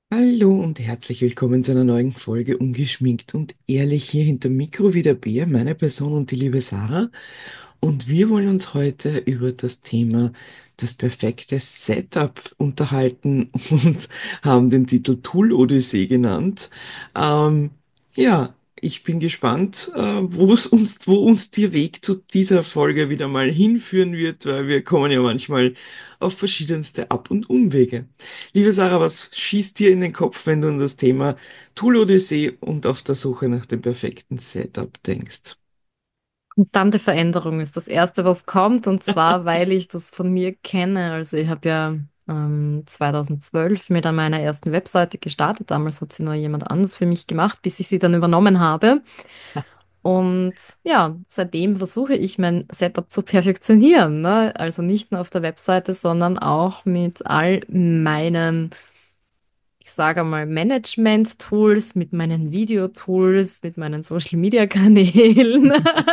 Hallo und herzlich willkommen zu einer neuen Folge Ungeschminkt und ehrlich hier hinter Mikro wie der Bär, meine Person und die liebe Sarah. Und wir wollen uns heute über das Thema das perfekte Setup unterhalten und haben den Titel Tool Odyssee genannt. Ähm, ja, ich bin gespannt, wo uns der Weg zu dieser Folge wieder mal hinführen wird, weil wir kommen ja manchmal auf verschiedenste Ab- und Umwege. Liebe Sarah, was schießt dir in den Kopf, wenn du an das Thema Tool Odyssee und auf der Suche nach dem perfekten Setup denkst? Konstante Veränderung ist das Erste, was kommt, und zwar, weil ich das von mir kenne. Also ich habe ja 2012 mit an meiner ersten Webseite gestartet. Damals hat sie noch jemand anderes für mich gemacht, bis ich sie dann übernommen habe. Und ja, seitdem versuche ich mein Setup zu perfektionieren, ne? Also nicht nur auf der Webseite, sondern auch mit all meinen, ich sage mal, Management-Tools, mit meinen Videotools, mit meinen Social-Media-Kanälen.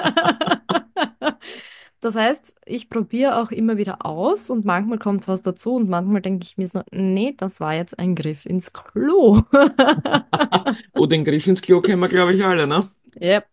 Das heißt, ich probiere auch immer wieder aus und manchmal kommt was dazu und manchmal denke ich mir so, nee, das war jetzt ein Griff ins Klo. Oh, den Griff ins Klo kennen wir, glaube ich, alle, ne? Yep.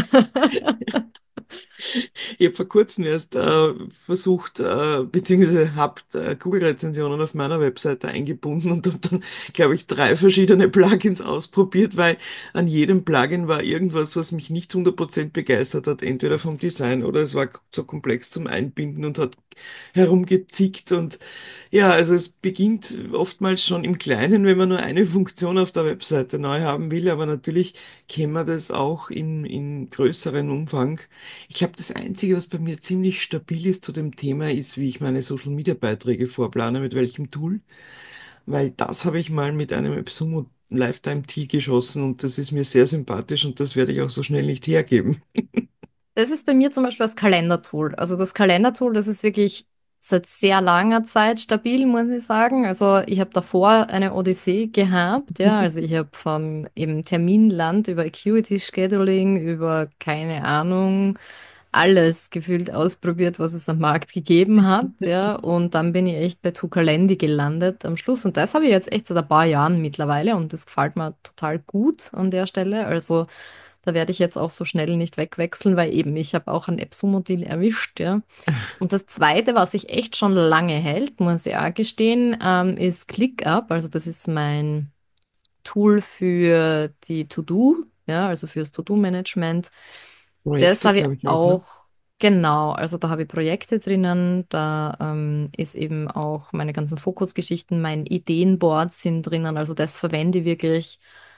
Ich habe vor kurzem erst versucht, beziehungsweise habe Google-Rezensionen auf meiner Webseite eingebunden und habe dann, glaube ich, drei verschiedene Plugins ausprobiert, weil an jedem Plugin war irgendwas, was mich nicht 100% begeistert hat, entweder vom Design oder es war zu komplex zum Einbinden und hat herumgezickt. Und ja, also es beginnt oftmals schon im Kleinen, wenn man nur eine Funktion auf der Webseite neu haben will, aber natürlich kennen wir das auch in größeren Umfang. Ich glaube, das Einzige, was bei mir ziemlich stabil ist zu dem Thema, ist, wie ich meine Social-Media-Beiträge vorplane, mit welchem Tool, weil das habe ich mal mit einem AppSumo Lifetime Tee geschossen und das ist mir sehr sympathisch und das werde ich auch so schnell nicht hergeben. Das ist bei mir zum Beispiel das Kalendertool. Also das Kalendertool, das ist wirklich seit sehr langer Zeit stabil, muss ich sagen. Also ich habe davor eine Odyssee gehabt, ja. Also ich habe von eben Terminland über Acuity Scheduling, über keine Ahnung, alles gefühlt ausprobiert, was es am Markt gegeben hat, ja. Und dann bin ich echt bei Tucalendi gelandet am Schluss. Und das habe ich jetzt echt seit ein paar Jahren mittlerweile und das gefällt mir total gut an der Stelle. Also da werde ich jetzt auch so schnell nicht wegwechseln, weil eben ich habe auch ein Epson-Modell erwischt, ja. Und das Zweite, was sich echt schon lange hält, muss ich auch gestehen, ist ClickUp. Also das ist mein Tool für die To-Do, ja, also fürs To-Do-Management. Das Projekte, habe ich glaube ich auch, ne? auch, genau, also da habe ich Projekte drinnen, da ist eben auch meine ganzen Fokusgeschichten, mein Ideenboard sind drinnen, also das verwende ich wirklich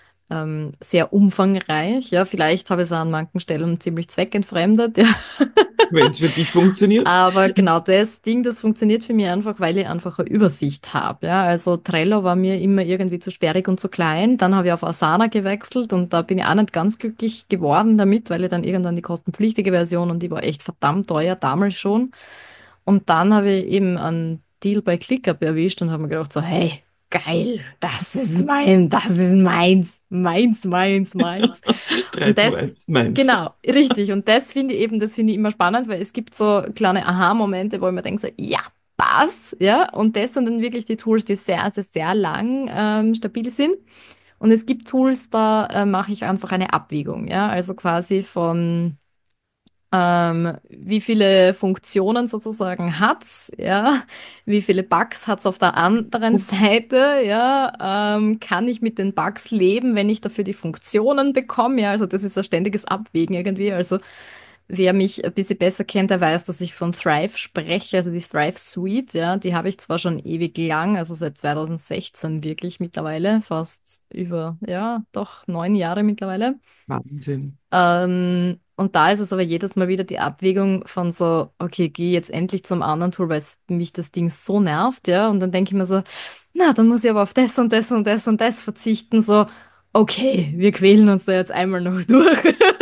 sehr umfangreich. Ja, vielleicht habe ich es an manchen Stellen ziemlich zweckentfremdet, ja. Wenn es für dich funktioniert. Aber genau das Ding, das funktioniert für mich einfach, weil ich einfach eine Übersicht habe. Ja, also Trello war mir immer irgendwie zu sperrig und zu klein. Dann habe ich auf Asana gewechselt und da bin ich auch nicht ganz glücklich geworden damit, weil ich dann irgendwann die kostenpflichtige Version und die war echt verdammt teuer damals schon. Und dann habe ich eben einen Deal bei ClickUp erwischt und habe mir gedacht so, hey, geil, das ist meins. 3, Und 2, das, 1, meins. genau, richtig. Und das finde ich eben, das finde ich immer spannend, weil es gibt so kleine Aha-Momente, wo ich mir denke so, ja, passt, ja. Und das sind dann wirklich die Tools, die sehr lang stabil sind. Und es gibt Tools, da mache ich einfach eine Abwägung, ja. Also quasi von wie viele Funktionen sozusagen hat's, ja, wie viele Bugs hat's auf der anderen Seite, ja, kann ich mit den Bugs leben, wenn ich dafür die Funktionen bekomme, ja, also das ist ein ständiges Abwägen irgendwie, also wer mich ein bisschen besser kennt, der weiß, dass ich von Thrive spreche, also die Thrive Suite, ja, die habe ich zwar schon ewig lang, also seit 2016 wirklich mittlerweile, fast über, ja, doch 9 Jahre mittlerweile. Wahnsinn. Und da ist es aber jedes Mal wieder die Abwägung von so, okay, geh jetzt endlich zum anderen Tool, weil es mich das Ding so nervt, ja. Und dann denke ich mir so, na, dann muss ich aber auf das und das und das und das verzichten. So, okay, wir quälen uns da jetzt einmal noch durch.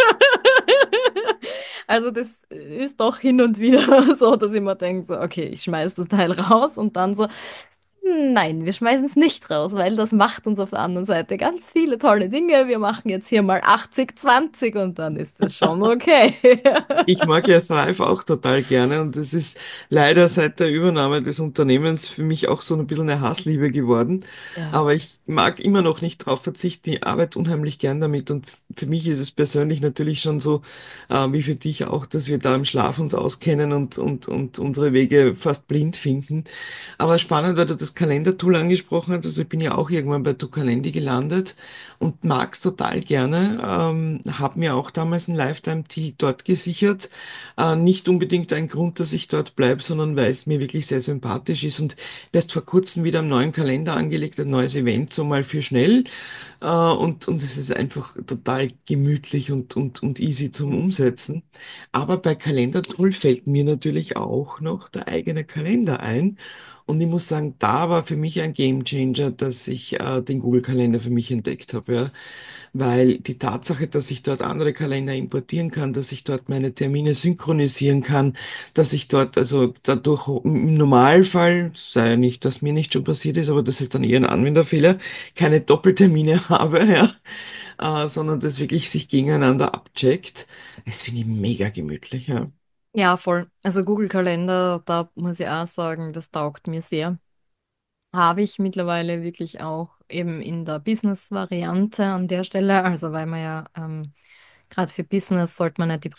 Also das ist doch hin und wieder so, dass ich mir denke, so, okay, ich schmeiß das Teil raus und dann so, Nein, wir schmeißen es nicht raus, weil das macht uns auf der anderen Seite ganz viele tolle Dinge. Wir machen jetzt hier mal 80-20 und dann ist das schon okay. Ich mag ja Thrive auch total gerne und das ist leider seit der Übernahme des Unternehmens für mich auch so ein bisschen eine Hassliebe geworden. Ja. Aber ich mag immer noch nicht drauf verzichten. Ich arbeite unheimlich gern damit und für mich ist es persönlich natürlich schon so, wie für dich auch, dass wir da im Schlaf uns auskennen und unsere Wege fast blind finden. Aber spannend, weil du das Kalendertool angesprochen hast. Also ich bin ja auch irgendwann bei Ducalendi gelandet und mag es total gerne. Habe mir auch damals ein Lifetime-Deal dort gesichert. Nicht unbedingt ein Grund, dass ich dort bleibe, sondern weil es mir wirklich sehr sympathisch ist. Und erst vor kurzem wieder einen neuen Kalender angelegt, ein neues Event, so mal für schnell. Und es ist einfach total gemütlich und easy zum Umsetzen. Aber bei Kalendertool fällt mir natürlich auch noch der eigene Kalender ein. Und ich muss sagen, da war für mich ein Gamechanger, dass ich den Google-Kalender für mich entdeckt habe. Ja. Weil die Tatsache, dass ich dort andere Kalender importieren kann, dass ich dort meine Termine synchronisieren kann, dass ich dort also dadurch im Normalfall, sei ja nicht, dass mir nicht schon passiert ist, aber das ist dann eher ein Anwenderfehler, keine Doppeltermine habe, ja, sondern das wirklich sich gegeneinander abcheckt. Das finde ich mega gemütlich, ja. Ja, voll. Also Google Kalender, da muss ich auch sagen, das taugt mir sehr. Habe ich mittlerweile wirklich auch eben in der Business-Variante an der Stelle, also weil man ja gerade für Business sollte man nicht die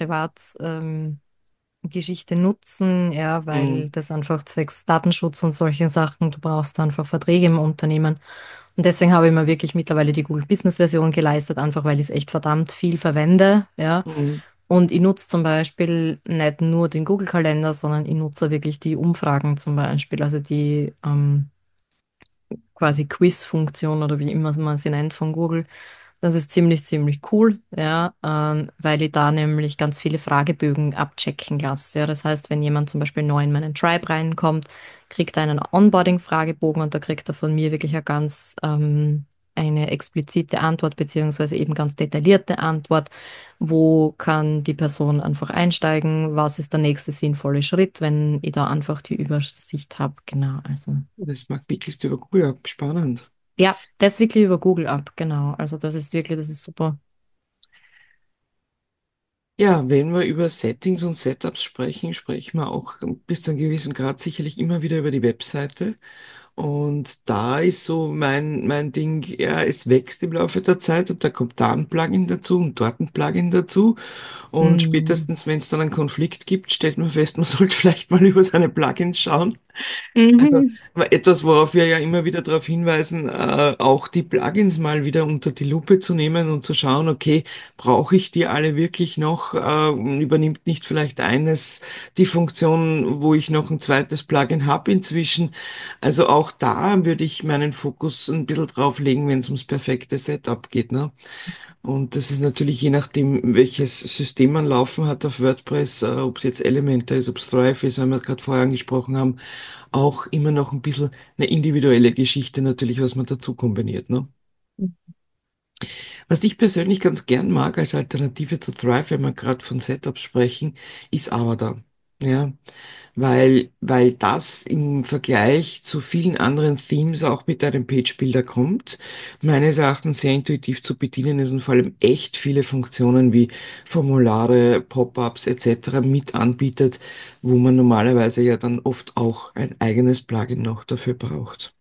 Geschichte nutzen, ja, weil Mhm. das einfach zwecks Datenschutz und solche Sachen, du brauchst einfach Verträge im Unternehmen. Und deswegen habe ich mir wirklich mittlerweile die Google Business Version geleistet, einfach weil ich es echt verdammt viel verwende, ja. Mhm. Und ich nutze zum Beispiel nicht nur den Google-Kalender, sondern ich nutze wirklich die Umfragen zum Beispiel, also die quasi Quiz-Funktion oder wie immer man sie nennt von Google. Das ist ziemlich cool, ja, weil ich da nämlich ganz viele Fragebögen abchecken lasse. Ja. Das heißt, wenn jemand zum Beispiel neu in meinen Tribe reinkommt, kriegt er einen Onboarding-Fragebogen und da kriegt er von mir wirklich eine explizite Antwort beziehungsweise eben ganz detaillierte Antwort. Wo kann die Person einfach einsteigen? Was ist der nächste sinnvolle Schritt, wenn ich da einfach die Übersicht habe? Genau, also. Das mag wirklich über cool ab. Spannend. Ja, das wirklich über Google ab, genau. Also das ist wirklich, das ist super. Ja, wenn wir über Settings und Setups sprechen, sprechen wir auch bis zu einem gewissen Grad sicherlich immer wieder über die Webseite. Und da ist so mein Ding, ja, es wächst im Laufe der Zeit und da kommt da ein Plugin dazu und dort ein Plugin dazu. Und Mhm. spätestens, wenn es dann einen Konflikt gibt, stellt man fest, man sollte vielleicht mal über seine Plugins schauen. Also Mhm. aber etwas, worauf wir ja immer wieder darauf hinweisen, auch die Plugins mal wieder unter die Lupe zu nehmen und zu schauen, okay, brauche ich die alle wirklich noch? Übernimmt nicht vielleicht eines die Funktion, wo ich noch ein zweites Plugin habe inzwischen? Also auch da würde ich meinen Fokus ein bisschen drauf legen, wenn es ums perfekte Setup geht, ne? Und das ist natürlich je nachdem, welches System man laufen hat auf WordPress, ob es jetzt Elementor ist, ob es Thrive ist, weil wir es gerade vorher angesprochen haben, auch immer noch ein bisschen eine individuelle Geschichte natürlich, was man dazu kombiniert, ne? Was ich persönlich ganz gern mag als Alternative zu Thrive, wenn wir gerade von Setups sprechen, ist Avada. Ja, weil das im Vergleich zu vielen anderen Themes auch mit einem Page-Builder kommt, meines Erachtens sehr intuitiv zu bedienen ist und vor allem echt viele Funktionen wie Formulare, Pop-ups etc. mit anbietet, wo man normalerweise ja dann oft auch ein eigenes Plugin noch dafür braucht.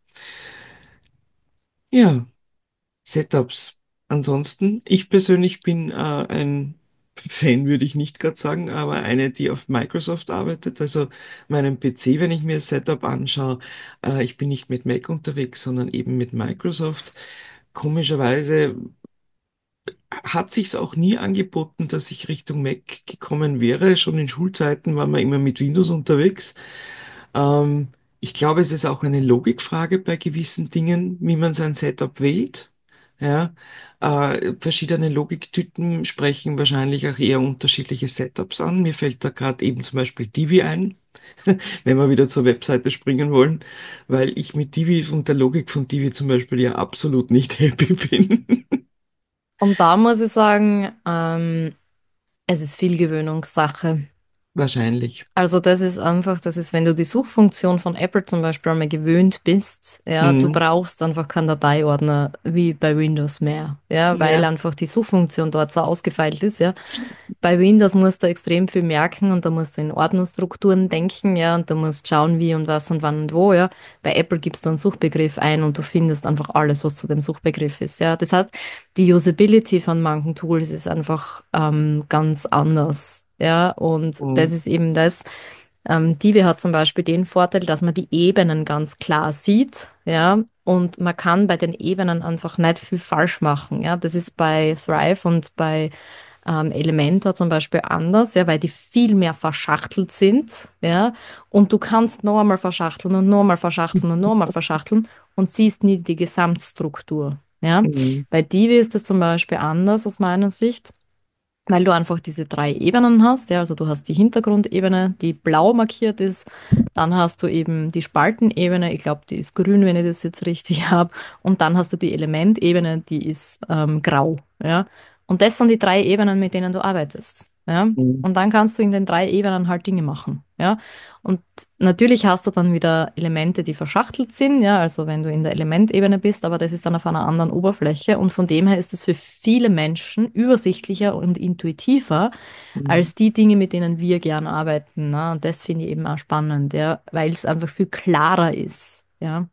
Ja, Setups. Ansonsten, ich persönlich bin ein Fan, würde ich nicht gerade sagen, aber eine, die auf Microsoft arbeitet. Also meinem PC, wenn ich mir das Setup anschaue, ich bin nicht mit Mac unterwegs, sondern eben mit Microsoft. Komischerweise hat sich's auch nie angeboten, dass ich Richtung Mac gekommen wäre. Schon in Schulzeiten waren wir immer mit Windows unterwegs. Ähm, Ich glaube, es ist auch eine Logikfrage bei gewissen Dingen, wie man sein Setup wählt. Ja, verschiedene Logiktüten sprechen wahrscheinlich auch eher unterschiedliche Setups an. Mir fällt da gerade eben zum Beispiel Divi ein, wenn wir wieder zur Webseite springen wollen, weil ich mit Divi und der Logik von Divi zum Beispiel ja absolut nicht happy bin. Und da muss ich sagen, es ist viel Gewöhnungssache. Wahrscheinlich. Also das ist einfach, das ist, wenn du die Suchfunktion von Apple zum Beispiel einmal gewöhnt bist, ja, du Mhm. brauchst einfach keinen Dateiordner wie bei Windows mehr, ja, weil Ja. einfach die Suchfunktion dort so ausgefeilt ist, ja. Bei Windows musst du extrem viel merken und da musst du in Ordnungsstrukturen denken, ja, und du musst schauen, wie und was und wann und wo, ja. Bei Apple gibst du einen Suchbegriff ein und du findest einfach alles, was zu dem Suchbegriff ist, ja. Das heißt, die Usability von manchen Tools ist einfach ganz anders, ja, und das Mhm. ist eben das. Divi hat zum Beispiel den Vorteil, dass man die Ebenen ganz klar sieht, ja, und man kann bei den Ebenen einfach nicht viel falsch machen, ja. Das ist bei Thrive und bei Elementor zum Beispiel anders, ja, weil die viel mehr verschachtelt sind, ja, und du kannst noch einmal verschachteln und noch einmal verschachteln und noch einmal verschachteln und siehst nie die Gesamtstruktur, ja. Mhm. Bei Divi ist das zum Beispiel anders aus meiner Sicht, weil du einfach diese drei Ebenen hast. Ja, also du hast die Hintergrundebene, die blau markiert ist. Dann hast du eben die Spaltenebene. Ich glaube, die ist grün, wenn ich das jetzt richtig habe. Und dann hast du die Elementebene, die ist grau. Ja, und das sind die drei Ebenen, mit denen du arbeitest. Ja, Mhm. und dann kannst du in den drei Ebenen halt Dinge machen. Ja, und natürlich hast du dann wieder Elemente, die verschachtelt sind, ja, also wenn du in der Elementebene bist, aber das ist dann auf einer anderen Oberfläche und von dem her ist es für viele Menschen übersichtlicher und intuitiver Mhm. als die Dinge, mit denen wir gern arbeiten. Ne? Und das finde ich eben auch spannend, ja, weil es einfach viel klarer ist, ja.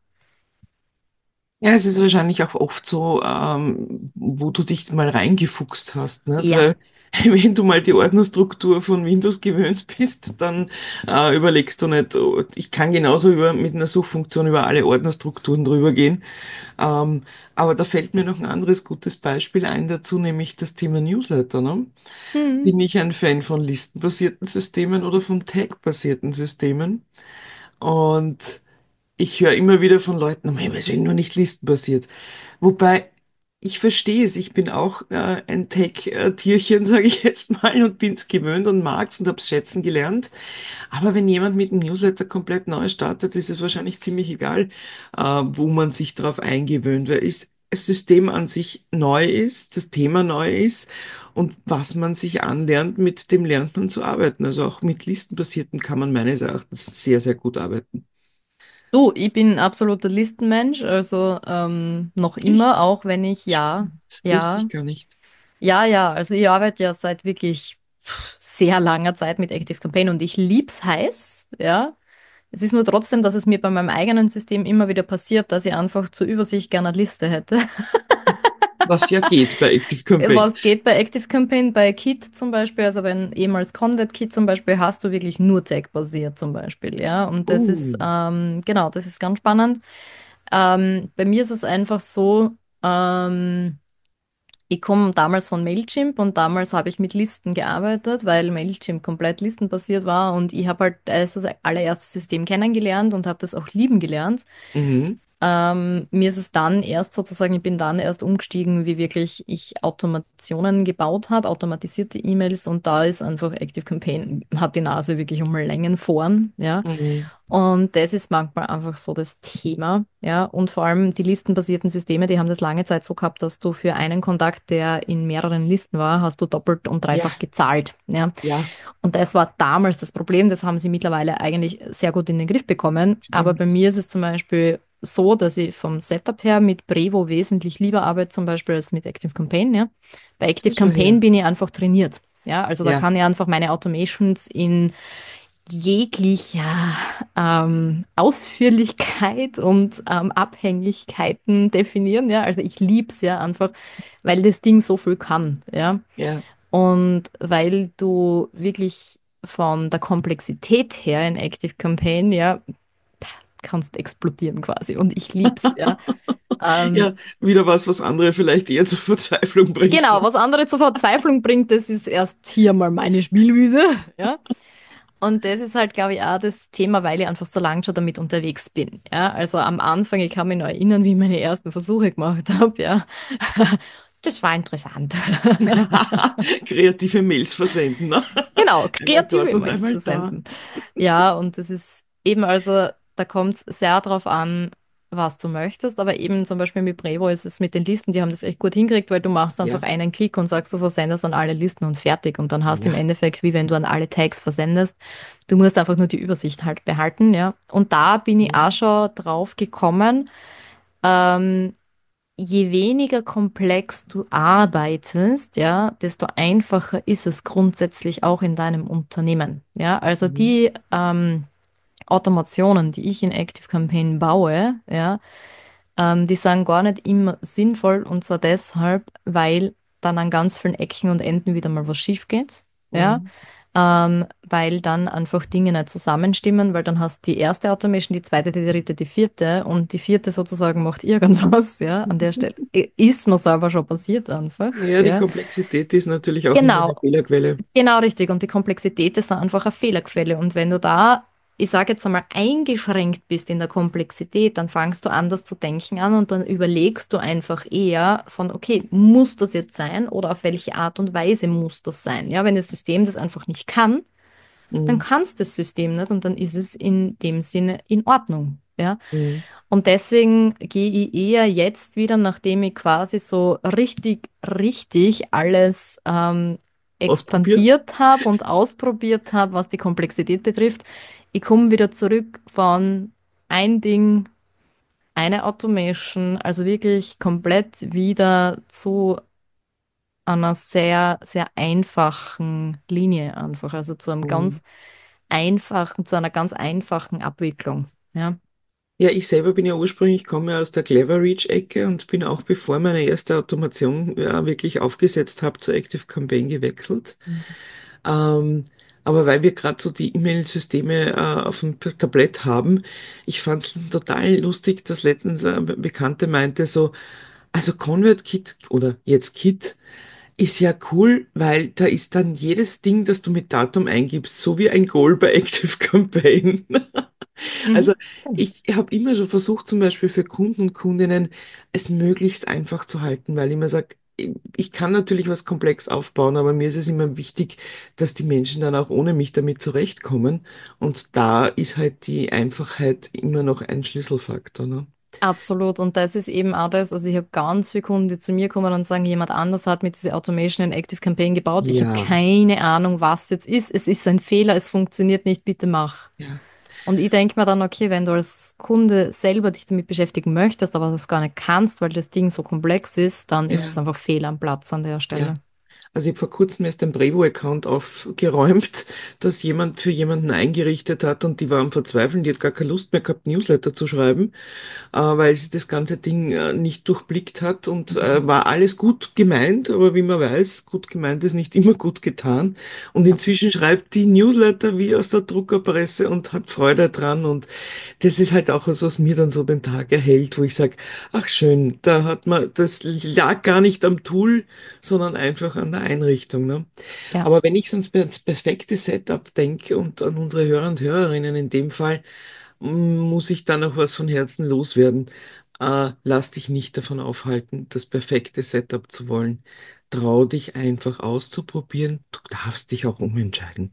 Ja, es ist wahrscheinlich auch oft so, wo du dich mal reingefuchst hast, nicht? Ja. Weil wenn du mal die Ordnerstruktur von Windows gewöhnt bist, dann überlegst du nicht, oh, ich kann genauso mit einer Suchfunktion über alle Ordnerstrukturen drüber gehen. Ähm, aber da fällt mir noch ein anderes gutes Beispiel ein dazu, nämlich das Thema Newsletter, ne? Hm. Bin ich ein Fan von listenbasierten Systemen oder von tag-basierten Systemen? Und ich höre immer wieder von Leuten, um Himmels Willen, nur nicht listenbasiert. Wobei, ich verstehe es, ich bin auch ein Tech-Tierchen, sage ich jetzt mal, und bin es gewöhnt und mag es und habe es schätzen gelernt. Aber wenn jemand mit dem Newsletter komplett neu startet, ist es wahrscheinlich ziemlich egal, wo man sich darauf eingewöhnt, weil das System an sich neu ist, das Thema neu ist und was man sich anlernt, mit dem lernt man zu arbeiten. Also auch mit listenbasierten kann man meines Erachtens sehr, sehr gut arbeiten. Du, ich bin ein absoluter Listenmensch, also noch immer, Echt? auch wenn ich, ja, Spannend. Wusste ja, ich gar nicht. ja, also ich arbeite ja seit wirklich sehr langer Zeit mit ActiveCampaign und ich lieb's heiß, ja. Es ist nur trotzdem, dass es mir bei meinem eigenen System immer wieder passiert, dass ich einfach zur Übersicht gerne eine Liste hätte. Was ja geht bei Active Campaign. Was geht bei ActiveCampaign, bei Kit zum Beispiel, also wenn ehemals Convert-Kit zum Beispiel, hast du wirklich nur Tag-basiert zum Beispiel, ja. Und das ist, Oh. genau, das ist ganz spannend. Bei mir ist es einfach so, ich komme damals von Mailchimp und damals habe ich mit Listen gearbeitet, weil Mailchimp komplett listenbasiert war und ich habe halt das allererste System kennengelernt und habe das auch lieben gelernt. Mhm. Mir ist es dann erst sozusagen, ich bin dann erst umgestiegen, wie wirklich ich Automationen gebaut habe, automatisierte E-Mails und da ist einfach ActiveCampaign, hat die Nase wirklich um Längen vorn, ja. Mhm. Und das ist manchmal einfach so das Thema, ja. Und vor allem die listenbasierten Systeme, die haben das lange Zeit so gehabt, dass du für einen Kontakt, der in mehreren Listen war, hast du doppelt und Ja, dreifach gezahlt, ja. ja. Und das war damals das Problem, das haben sie mittlerweile eigentlich sehr gut in den Griff bekommen. Aber Mhm. bei mir ist es zum Beispiel so, dass ich vom Setup her mit Brevo wesentlich lieber arbeite, zum Beispiel als mit ActiveCampaign, ja. Bei Sicher ActiveCampaign her. bin ich einfach trainiert. Ja, also da Ja, kann ich einfach meine Automations in jeglicher Ausführlichkeit und Abhängigkeiten definieren. Ja, also ich liebe es ja einfach, weil das Ding so viel kann. Ja, ja. und weil du wirklich von der Komplexität her in Active Campaign, ja, kannst explodieren quasi. Und ich lieb's, ja. Ähm, Ja, wieder was, was andere vielleicht eher zur Verzweiflung bringt. genau, Ne? was andere zur Verzweiflung bringt, das ist erst hier mal meine Spielwiese, ja. Und das ist halt, glaube ich, auch das Thema, weil ich einfach so lange schon damit unterwegs bin. Ja, also am Anfang, ich kann mich noch erinnern, wie ich meine ersten Versuche gemacht habe, ja. Das war interessant. Kreative Mails versenden. Ne? Genau, Einmal kreative dort und E-Mails einmal zu da. senden. Ja, und das ist eben, also da kommt es sehr darauf an, was du möchtest, aber eben zum Beispiel mit Brevo ist es mit den Listen, die haben das echt gut hingekriegt, weil du machst einfach Ja, einen Klick und sagst, du versendest an alle Listen und fertig und dann hast du im ja. Endeffekt, wie wenn du an alle Tags versendest, du musst einfach nur die Übersicht halt behalten, ja. Und da bin ich auch Mhm. schon drauf gekommen, ähm, je weniger komplex du arbeitest, ja, desto einfacher ist es grundsätzlich auch in deinem Unternehmen. Ja, also Mhm. die Automationen, die ich in ActiveCampaign baue, ja, die sind gar nicht immer sinnvoll und zwar deshalb, weil dann an ganz vielen Ecken und Enden wieder mal was schief geht. Ja, Mhm. weil dann einfach Dinge nicht zusammenstimmen, weil dann hast du die erste Automation, die zweite, die dritte, die vierte und die vierte sozusagen macht irgendwas, ja, an der Stelle. Ist mir selber schon passiert einfach, Ja, die ja. Komplexität ist natürlich auch immer Genau, eine Fehlerquelle. genau richtig. Und die Komplexität ist dann einfach eine Fehlerquelle. Und wenn du da, ich sage jetzt einmal, eingeschränkt bist in der Komplexität, dann fangst du an, das zu denken an und dann überlegst du einfach eher von, okay, muss das jetzt sein oder auf welche Art und Weise muss das sein? Ja, wenn das System das einfach nicht kann, dann Mhm. kann es das System nicht und dann ist es in dem Sinne in Ordnung. Ja. Mhm. Und deswegen gehe ich eher jetzt wieder, nachdem ich quasi so richtig alles Ausprobiert. expandiert habe und ausprobiert habe, was die Komplexität betrifft. Ich komme wieder zurück von ein Ding, eine Automation, also wirklich komplett wieder zu einer sehr einfachen Linie einfach, also zu einem Mhm. ganz einfachen, zu einer ganz einfachen Abwicklung. Ja. Ja, ich selber bin ja ursprünglich, komme ja aus der Clever Reach-Ecke und bin auch bevor meine erste Automation ja, wirklich aufgesetzt habe, zur Active Campaign gewechselt. Ähm, aber weil wir gerade so die E-Mail-Systeme auf dem Tablett haben, ich fand es total lustig, dass letztens eine Bekannte meinte so, also ConvertKit oder jetzt Kit ist ja cool, weil da ist dann jedes Ding, das du mit Datum eingibst, so wie ein Goal bei Active Campaign. Mhm. Also ich habe immer schon versucht, zum Beispiel für Kunden und Kundinnen es möglichst einfach zu halten, weil ich immer sage, ich kann natürlich was komplex aufbauen, aber mir ist es immer wichtig, dass die Menschen dann auch ohne mich damit zurechtkommen. Und da ist halt die Einfachheit immer noch ein Schlüsselfaktor, ne? Absolut. Und das ist eben auch das, also ich habe ganz viele Kunden, die zu mir kommen und sagen, jemand anders hat mit dieser Automation in Active Campaign gebaut. Ich habe Ja, keine Ahnung, was jetzt ist. Es ist ein Fehler, es funktioniert nicht, bitte mach. ja, Und ich denke mir dann, okay, wenn du als Kunde selber dich damit beschäftigen möchtest, aber das gar nicht kannst, weil das Ding so komplex ist, dann ist es ja, einfach fehl am Platz an der ja. Stelle. Also ich habe vor kurzem erst ein Brevo-Account aufgeräumt, das jemand für jemanden eingerichtet hat und die war am Verzweifeln, die hat gar keine Lust mehr gehabt, Newsletter zu schreiben, weil sie das ganze Ding nicht durchblickt hat und war alles gut gemeint, aber wie man weiß, gut gemeint ist nicht immer gut getan. Und Ja. inzwischen schreibt die Newsletter wie aus der Druckerpresse und hat Freude dran und das ist halt auch was, was mir dann so den Tag erhält, wo ich sage, ach schön, da hat man, das lag gar nicht am Tool, sondern einfach an der Einrichtung, ne? Ja. Aber wenn ich sonst ans perfekte Setup denke und an unsere Hörer und Hörerinnen in dem Fall, muss ich da noch was von Herzen loswerden. Lass dich nicht davon aufhalten, das perfekte Setup zu wollen. Trau dich einfach auszuprobieren. Du darfst dich auch umentscheiden.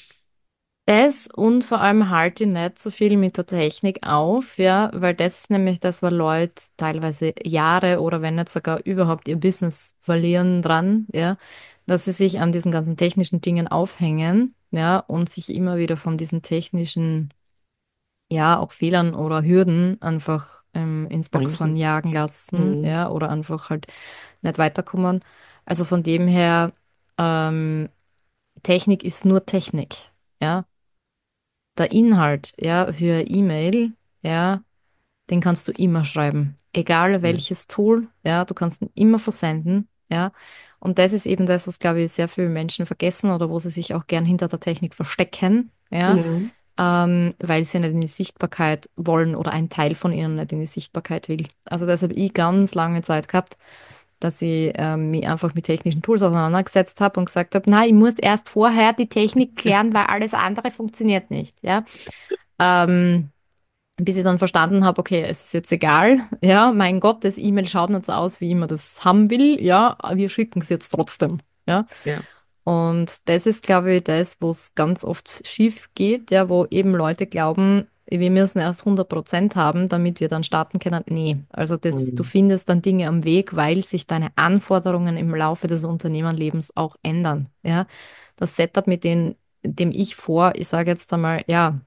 Das und vor allem halte nicht so viel mit der Technik auf, ja, weil das ist nämlich das, wo Leute teilweise Jahre oder wenn nicht sogar überhaupt ihr Business verlieren dran, ja, dass sie sich an diesen ganzen technischen Dingen aufhängen, ja, und sich immer wieder von diesen technischen, ja, auch Fehlern oder Hürden einfach ins Boxhorn Bremsen. jagen lassen, Mhm. ja, oder einfach halt nicht weiterkommen. Also von dem her, ähm, Technik ist nur Technik, ja. Der Inhalt, ja, für E-Mail, ja, den kannst du immer schreiben. Egal Ja. welches Tool, ja, du kannst ihn immer versenden, ja. Und das ist eben das, was, glaube ich, sehr viele Menschen vergessen oder wo sie sich auch gern hinter der Technik verstecken, ja, Mhm. weil sie nicht in die Sichtbarkeit wollen oder ein Teil von ihnen nicht in die Sichtbarkeit will. Also das habe ich ganz lange Zeit gehabt, dass ich mich einfach mit technischen Tools auseinandergesetzt habe und gesagt habe, na, ich muss erst vorher die Technik klären, weil alles andere funktioniert nicht, ja. Ähm, bis ich dann verstanden habe, okay, es ist jetzt egal, ja, mein Gott, das E-Mail schaut nicht so aus, wie ich mir das haben will, ja, wir schicken es jetzt trotzdem, ja. Ja. Und das ist, glaube ich, das, wo es ganz oft schief geht, ja, wo eben Leute glauben, wir müssen erst 100% haben, damit wir dann starten können. Nee, also du Mhm. findest dann Dinge am Weg, weil sich deine Anforderungen im Laufe des Unternehmerlebens auch ändern. Ja, das Setup, dem ich ich sage jetzt einmal, ja,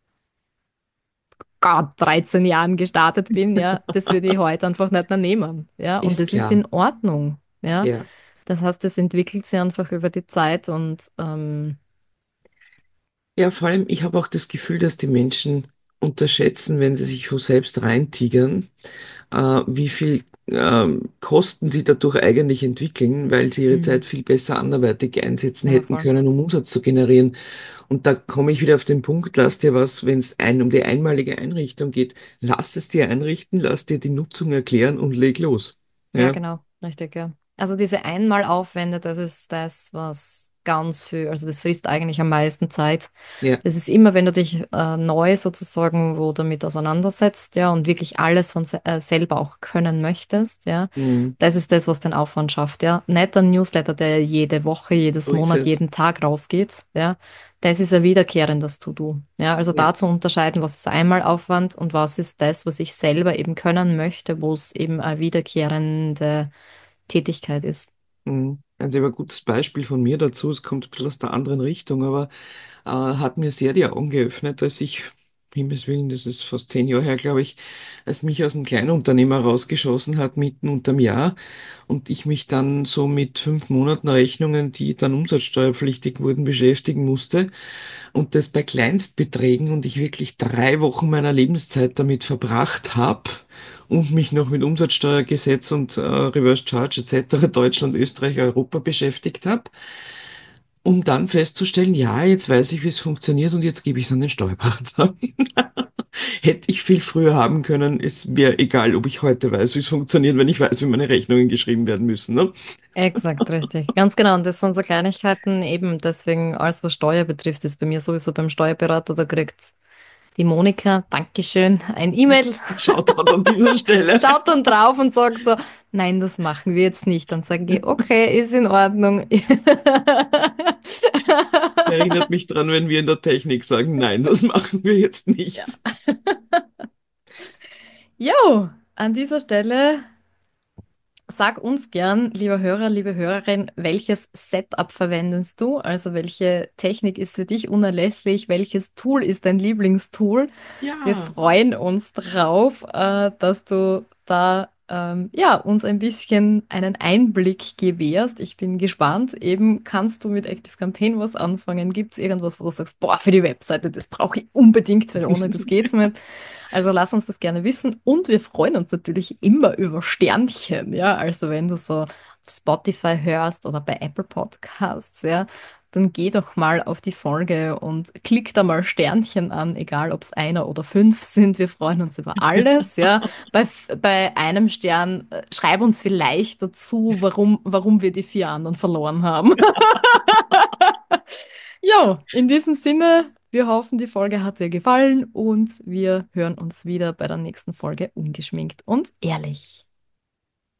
Gott, 13 Jahren gestartet bin, ja, das würde ich heute einfach nicht mehr nehmen. Ja, und Ist das ist klar. in Ordnung. Ja, Ja. das heißt, es entwickelt sich einfach über die Zeit und Ja, vor allem, ich habe auch das Gefühl, dass die Menschen unterschätzen, wenn sie sich so selbst reintigern, wie viel Kosten sie dadurch eigentlich entwickeln, weil sie ihre Zeit mhm. viel besser anderweitig einsetzen Ja, hätten voll. können, um Umsatz zu generieren. Und da komme ich wieder auf den Punkt, lass dir was, wenn es um die einmalige Einrichtung geht, lass es dir einrichten, lass dir die Nutzung erklären und leg los. Ja, Ja, genau, richtig, ja. Also diese Einmalaufwände, das ist das, was ganz viel, also das frisst eigentlich am meisten Zeit. ja, Das ist immer, wenn du dich neu sozusagen wo damit auseinandersetzt, ja, und wirklich alles selber auch können möchtest, ja. mm, Das ist das, was den Aufwand schafft, ja. Nicht ein Newsletter, der jede Woche, jedes so ist Monat, es. jeden Tag rausgeht, ja. Das ist ein wiederkehrendes To-Do, ja. Also Ja. da zu unterscheiden, was ist Einmalaufwand und was ist das, was ich selber eben können möchte, wo es eben eine wiederkehrende Tätigkeit ist. Also ein gutes Beispiel von mir dazu, es kommt ein bisschen aus der anderen Richtung, aber hat mir sehr die Augen geöffnet, als ich, Himmels Willen, das ist fast 10 Jahre her, glaube ich, als mich aus einem Kleinunternehmer rausgeschossen hat, mitten unterm Jahr und ich mich dann so mit 5 Monaten Rechnungen, die dann umsatzsteuerpflichtig wurden, beschäftigen musste und das bei Kleinstbeträgen und ich wirklich 3 Wochen meiner Lebenszeit damit verbracht habe und mich noch mit Umsatzsteuergesetz und Reverse Charge etc. Deutschland, Österreich, Europa beschäftigt habe, um dann festzustellen, ja, jetzt weiß ich, wie es funktioniert und jetzt gebe ich es an den Steuerberater. Hätte ich viel früher haben können, ist mir egal, ob ich heute weiß, wie es funktioniert, wenn ich weiß, wie meine Rechnungen geschrieben werden müssen. Ne? Exakt, richtig. Ganz genau. Und das sind so Kleinigkeiten eben. Deswegen, alles was Steuer betrifft, ist bei mir sowieso beim Steuerberater. Da kriegt die Monika, Dankeschön, ein E-Mail, Shoutout an dieser Stelle. schaut dann drauf und sagt so, nein, das machen wir jetzt nicht. Dann sagen die, okay, ist in Ordnung. Erinnert mich dran, wenn wir in der Technik sagen, nein, das machen wir jetzt Ja. nicht. Jo, an dieser Stelle sag uns gern, lieber Hörer, liebe Hörerin, welches Setup verwendest du? Also welche Technik ist für dich unerlässlich? Welches Tool ist dein Lieblingstool? Wir Ja, freuen uns drauf, dass du da ja, uns ein bisschen einen Einblick gewährst. Ich bin gespannt. Eben, kannst du mit Active Campaign was anfangen? Gibt es irgendwas, wo du sagst, boah, für die Webseite, das brauche ich unbedingt, weil ohne das geht's nicht. Also lass uns das gerne wissen. Und wir freuen uns natürlich immer über Sternchen. Ja, also wenn du so auf Spotify hörst oder bei Apple Podcasts, ja, dann geh doch mal auf die Folge und klick da mal Sternchen an, egal ob es einer oder fünf sind. Wir freuen uns über alles, ja. Bei einem Stern, schreib uns vielleicht dazu, warum wir die vier anderen verloren haben. Ja, in diesem Sinne, wir hoffen, die Folge hat dir gefallen und wir hören uns wieder bei der nächsten Folge ungeschminkt und ehrlich.